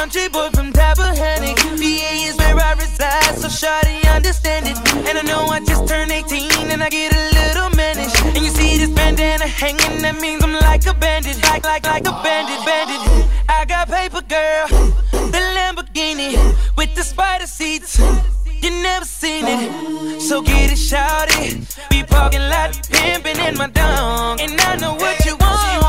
country boy from Tappahannock. VA is where I reside, so shawty understand it. And I know I just turned 18 and I get a little mannish. And you see this bandana hanging, that means I'm like a bandit, like a bandit. I got paper, girl, the Lamborghini with the spider seats. You never seen it, so get it, shawty. We parking lot, pimping in my dome, and I know what you want.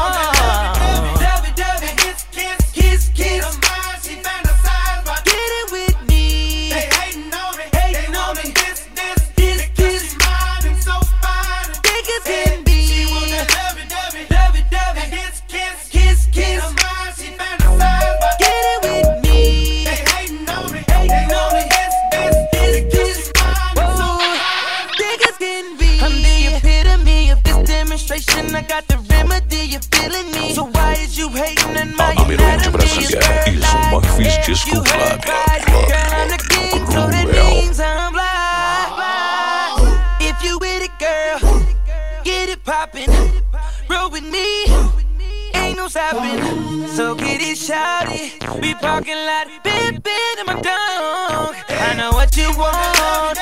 I got the remedy, you feeling me? So why is you hating on my Almirante Brasília, Smurfs Disco Club. Girl, I'm the king, so that means I'm fly. If you with it, girl, get it poppin'. Roll with me, ain't no stopping. So get it, shawty. We parking lot, big in my dome. I know what you want.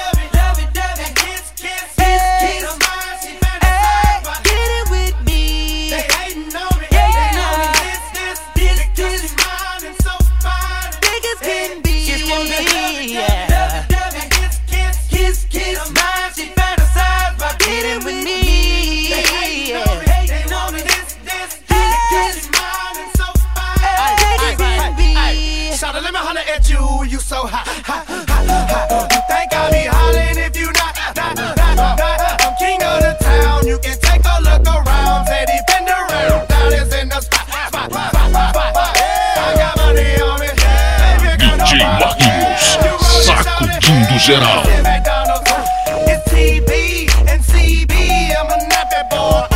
You so hot. You think I'll be hollering if you not. I'm king of the town. You can take a look around. Say defend around. Down is in the spot. I got money on me. DJ Marquinhos, sacudindo geral. It's TB and CB. I'm a nappy boy.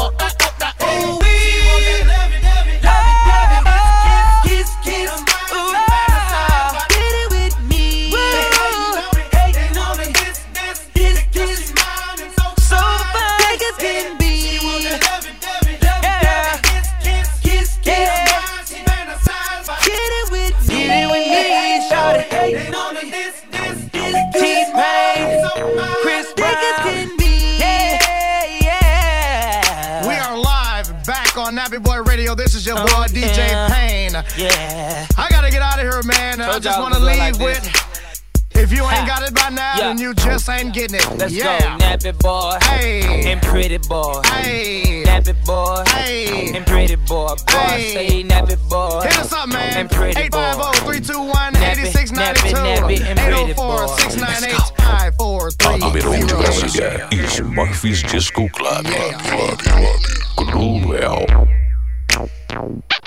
Nappy Boy Radio, this is your boy DJ Payne. Yeah. I gotta get out of here, man. I just wanna leave with, if you ain't got it by now, then you just ain't getting it. Let's go, Nappy Boy. Hey. And Pretty Boy. Hey. Nappy Boy. Hey. And Pretty Boy. Hey. Say Nappy Boy. Hit us up, man. And Pretty Boy. 850-321-8692. 804-698-5430. Almirante Brasília, Smurfs Disco Club. Cruel.